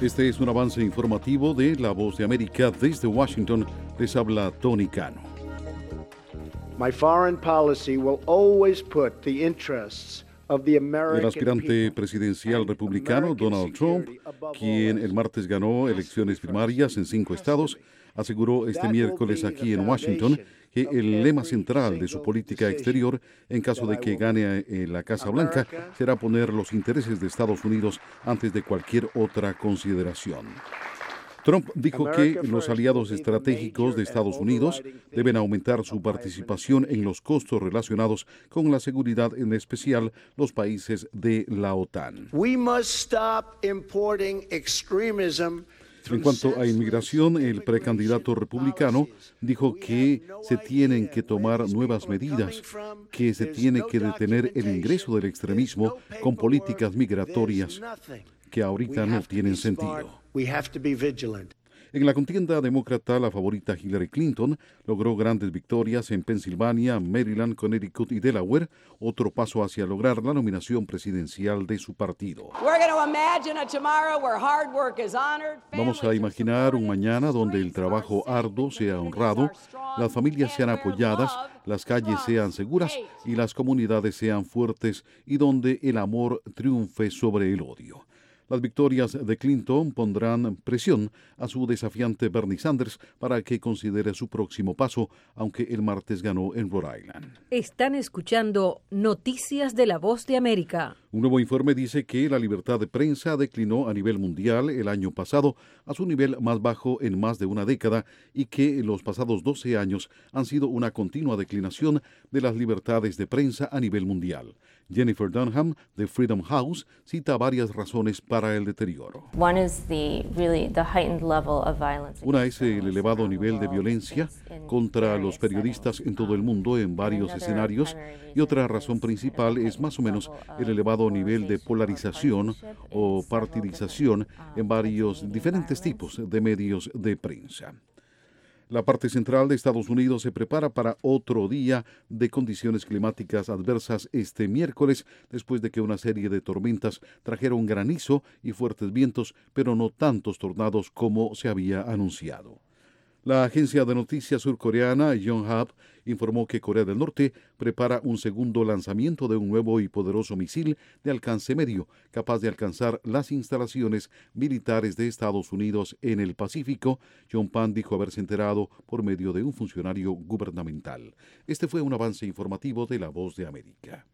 Este es un avance informativo de La Voz de América. Desde Washington les habla Tony Cano. My foreign policy will always put the interests of the American El aspirante people presidencial and republicano American Donald Trump, security above quien all el else, martes ganó elecciones primarias en 5 estados, aseguró este miércoles aquí en Washington que el lema central de su política exterior, en caso de que gane la Casa Blanca, será poner los intereses de Estados Unidos antes de cualquier otra consideración. Trump dijo que los aliados estratégicos de Estados Unidos deben aumentar su participación en los costos relacionados con la seguridad, en especial los países de la OTAN. We must stop importing extremism. En cuanto a inmigración, el precandidato republicano dijo que se tienen que tomar nuevas medidas, que se tiene que detener el ingreso del extremismo con políticas migratorias que ahorita no tienen sentido. En la contienda demócrata, la favorita Hillary Clinton logró grandes victorias en Pensilvania, Maryland, Connecticut y Delaware, otro paso hacia lograr la nominación presidencial de su partido. Vamos a imaginar un mañana donde el trabajo arduo sea honrado, las familias sean apoyadas, las calles sean seguras y las comunidades sean fuertes y donde el amor triunfe sobre el odio. Las victorias de Clinton pondrán presión a su desafiante Bernie Sanders para que considere su próximo paso, aunque el martes ganó en Rhode Island. Están escuchando Noticias de La Voz de América. Un nuevo informe dice que la libertad de prensa declinó a nivel mundial el año pasado a su nivel más bajo en más de una década y que en los pasados 12 años han sido una continua declinación de las libertades de prensa a nivel mundial. Jennifer Dunham, de Freedom House, cita varias razones para el deterioro. Una es el elevado nivel de violencia contra los periodistas en todo el mundo en varios escenarios, y otra razón principal es más o menos el elevado nivel de polarización o partidización en varios diferentes tipos de medios de prensa. La parte central de Estados Unidos se prepara para otro día de condiciones climáticas adversas este miércoles, después de que una serie de tormentas trajeron granizo y fuertes vientos, pero no tantos tornados como se había anunciado. La agencia de noticias surcoreana Yonhap informó que Corea del Norte prepara un segundo lanzamiento de un nuevo y poderoso misil de alcance medio, capaz de alcanzar las instalaciones militares de Estados Unidos en el Pacífico. Yonpan dijo haberse enterado por medio de un funcionario gubernamental. Este fue un avance informativo de La Voz de América.